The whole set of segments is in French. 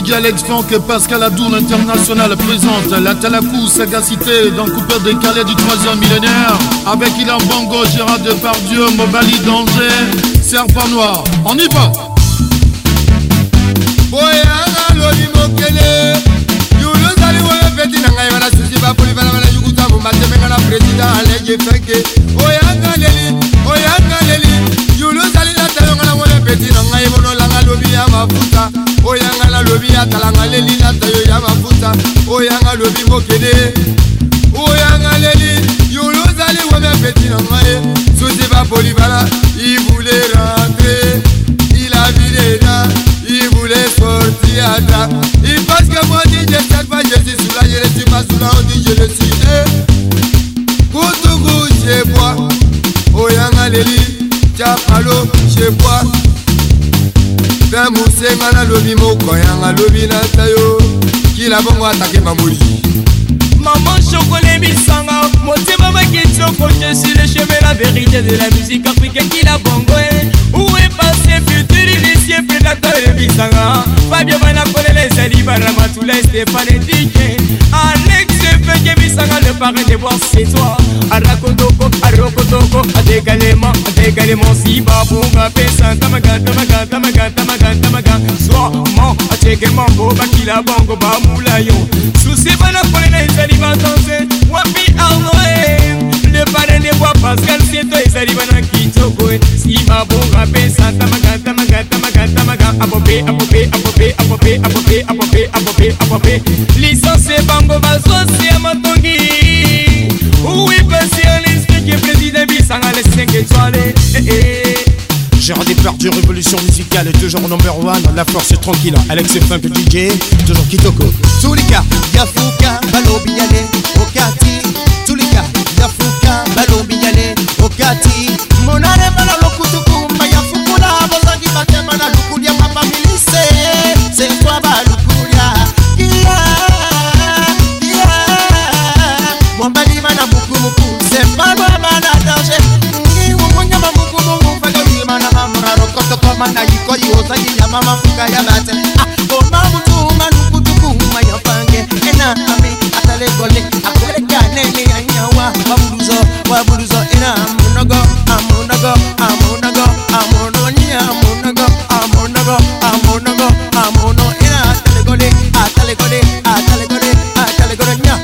DJ Alex Funk et Pascal Abdou, l'international présente la Talakou sagacité dans Coupeur décalé du 3e millénaire. Avec Ilan Bongo, Gérard Depardieu, Mobali Danger, Serpent Noir. On y va. Oyanga la lobi atalanga leli na tayo ya mafuta. Oyanga lobi mokede. Oyanga leli yolo zali wame petit na ngaye. Souci va polibala, il voulait rentrer. Il a vidé là, il voulait sortir à ta. Il pense que moi DJ cette fois je suis sous la, je ne suis pas sous la, on dit je le suis. Koutougou chez moi. Oyanga leli, Tchapalo chez moi. Musenga na lobi moko yanga lobi na tayo kila bongo atake mamoli. Maman chocolat bisanga, motema makitoko, je suis le chemin, la vérité de la musique africaine qui la bongo. Où est passé futur initié prédateur de bisanga? Fabio Manakole, les Aliba Ramatoula, Stéphane Dike, Alex Feke bisanga, le parrain de voir c'est toi. Arakotoko, Arokotoko, Adegalement, si babonga, Pesa, Tamaga, Tamaga, Tamaga, Tamaga, Tamaga, Soirement, Ategeman, Boba, Kila Bongo, Bamoulayo, Souci Manakole, les Aliba danser, Wapi Arnoé, le parrain de bois Pascal, c'est toi, les Aliba Nakitoko, si babonga, Pesa, Tamaga, Tamaga, Tamaga, Tamaga, Apopé, Apopé, Apopé, Apopé, Apopé, Apopé, Apopé, Apopé, licence Bango, Bazo, c'est Amatongi. Oui, passé à l'esprit qui est président Bissanga, les 5 étoiles. Gérard Depardieu, révolution musicale est toujours number one. La force est tranquille, Alex Funk DJ, toujours Kitoko. Tulika, Yafuka, Balobiale, Okati. Tulika, Yafuka, Balobiale, Okati. Monare Malalo Kutuku, Mayafukula, Bozagi Batemana, Lukulia, Papa Milise. C'est toi, Balukulia. Mwambali mana muku muku, c'est pas moi mana danger. Mwenye muku muku, fagoli mana mamra rokoto koma na yiko yozagi ya mama fuka ya bate. Oma mutu manuku tuku maya pange, ena ami atale gole, akole kane ni anyawa. Waburuzo ena amunago, amunago, amunago, amunonya amunago, amunago, amunago, amuno ena atale gole, atale gole, atale gole, atale gole nya.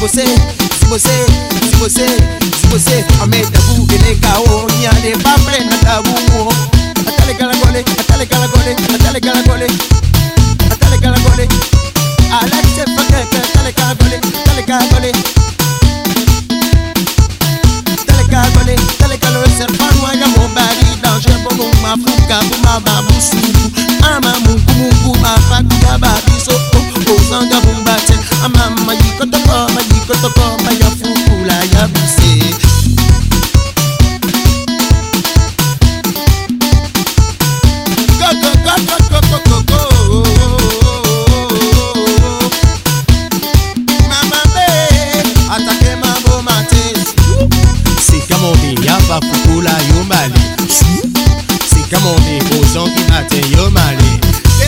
Sibose, ame dabu ele kao nya de pample na dabu. Atale galagole, atale galagole, atale galagole, atale galagole. Alex Funk, atale galagole, atale galagole. Atale galagole, atale galagole, serpent noir ya Mobali danger pour nous mafuka pour ma babusu. Ama mungu ma fakuya babiso. Ozanga bumbate, ama yikotoko, mayafukula yabise. Go. Mama be, atake mambo mates. C'est comme on dit, y'a fukula yomali. C'est comme on dit, aux gens qui battent yomali.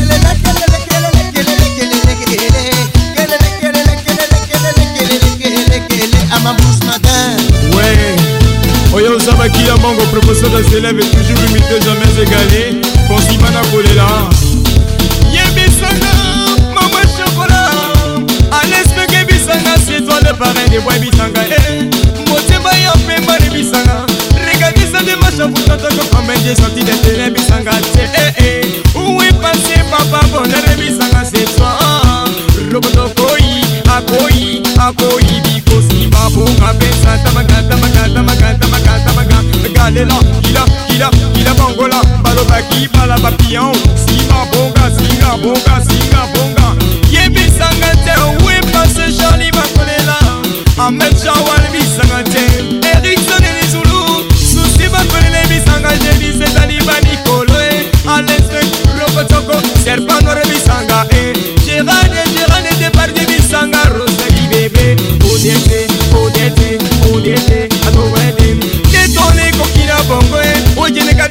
Ouais, Oyo Sabaki Amango, professeur des élèves est toujours imité, jamais égalé. Consimana Kolela. Yebisanga, maman chocolat. Alex Feke bisanga, c'est toi le parrain des bois bisanga. Motema yopé mari bisanga. Regardez ça de ma chambre, comme j'ai senti des télé bisanga. Où est passé papa bonheur bisanga, c'est toi. Roboto Akoi, biko si babonga pesa tamaga galela, kila bongola, balobaki bala papillon, si babonga, singa bonga. Yebisanga te, où est passé Charlie Bakolela, Ahmed Chawal bisanga te, Erickson et les Zoulou, Souci Bakolela bisanga te, Lise Taliba Nicoloé, Alex Robotoko, Serpent Noir bisanga Gérard et Depardieu bisanga Rosalie bébé, Odete, Adorete, Détonné Kokina Bongo, Ojene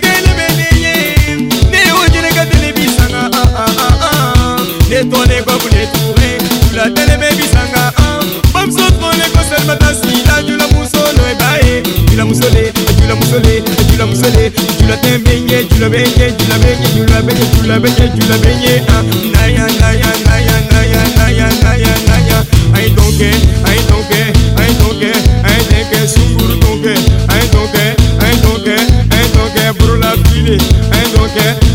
l'as baigné, naya, naya, naya, naya, naya, naya, naya. Aïe donc, aïe donc, aïe donc, aïe donc, soumbourou donc, aïe donc, aïe donc, aïe donc, pour la file, aïe donc.